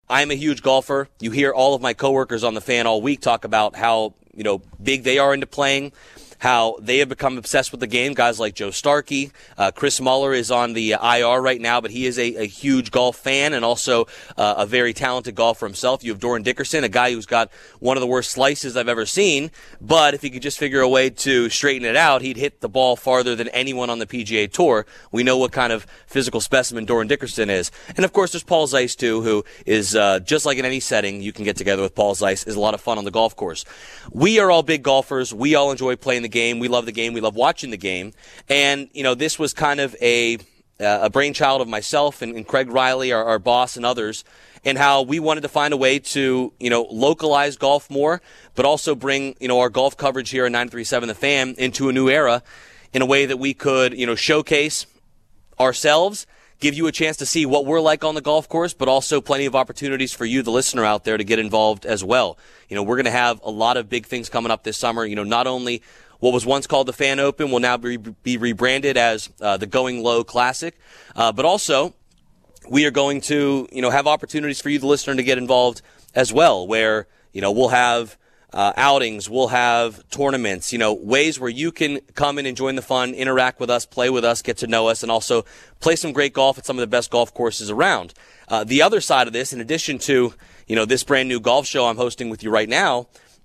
I'm a huge golfer. You hear all of my coworkers on the Fan all week talk about how, big they are into playing, how they have become obsessed with the game. Guys like Joe Starkey. Chris Muller is on the IR right now, but he is a huge golf fan and also a very talented golfer himself. You have Doran Dickerson, a guy who's got one of the worst slices I've ever seen, but if he could just figure a way to straighten it out, he'd hit the ball farther than anyone on the PGA Tour. We know what kind of physical specimen Doran Dickerson is. And, of course, there's Paul Zeiss, too, who is just like in any setting you can get together with Paul Zeiss, is a lot of fun on the golf course. We are all big golfers. We all enjoy playing the game. We love the game. We love watching the game. And, this was kind of a brainchild of myself and Craig Riley, our boss, and others, and how we wanted to find a way to, localize golf more, but also bring, our golf coverage here at 937 The Fan into a new era in a way that we could, showcase ourselves, give you a chance to see what we're like on the golf course, but also plenty of opportunities for you, the listener out there, to get involved as well. We're going to have a lot of big things coming up this summer. Not only what was once called the Fan Open will now be rebranded as the Going Low Classic, but also we are going to, have opportunities for you, the listener, to get involved as well, where, we'll have outings, we'll have tournaments, ways where you can come in and join the fun, interact with us, play with us, get to know us, and also play some great golf at some of the best golf courses around. The other side of this, in addition to, this brand new golf show I'm hosting with you right now,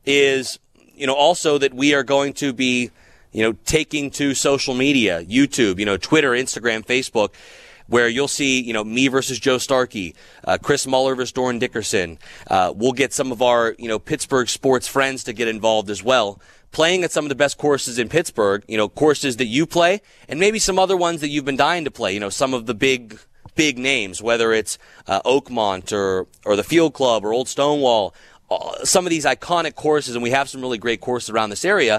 is also that we are going to be, taking to social media, YouTube, Twitter, Instagram, Facebook, where you'll see, me versus Joe Starkey, Chris Muller versus Doran Dickerson. We'll get some of our, Pittsburgh sports friends to get involved as well, playing at some of the best courses in Pittsburgh, courses that you play, and maybe some other ones that you've been dying to play, some of the big names, whether it's Oakmont or the Field Club or Old Stonewall. Some of these iconic courses, and we have some really great courses around this area,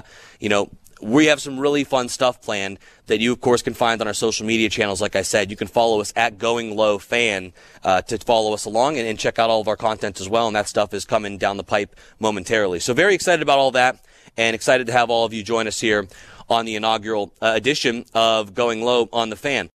we have some really fun stuff planned that you, of course, can find on our social media channels. Like I said, you can follow us at Going Low Fan to follow us along and check out all of our content as well, and that stuff is coming down the pipe momentarily. So very excited about all that and excited to have all of you join us here on the inaugural edition of Going Low on the Fan.